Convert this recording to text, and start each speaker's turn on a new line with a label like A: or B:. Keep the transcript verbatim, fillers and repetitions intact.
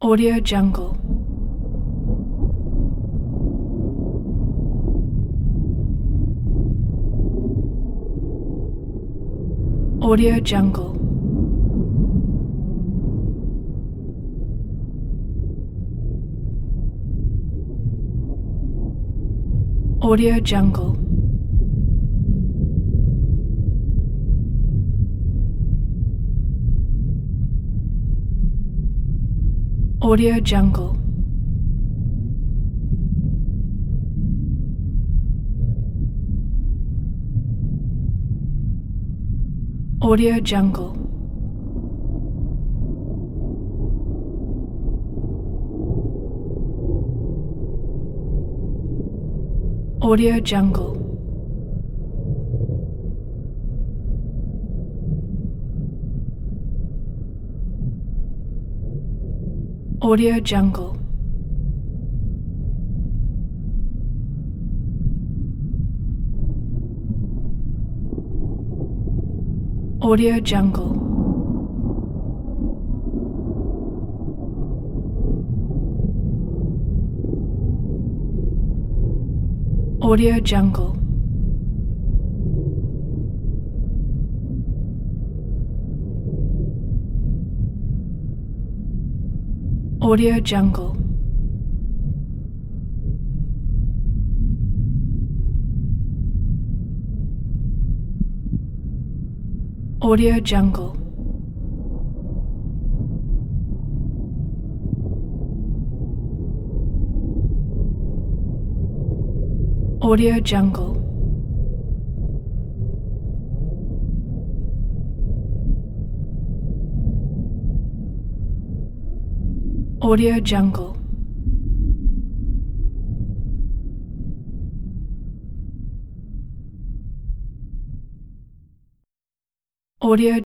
A: Audio Jungle. Audio Jungle. Audio Jungle. Audio Jungle. Audio Jungle. Audio Jungle. Audio Jungle. Audio Jungle. Audio Jungle. Audio Jungle. Audio Jungle. Audio Jungle. Audio Jungle. Audio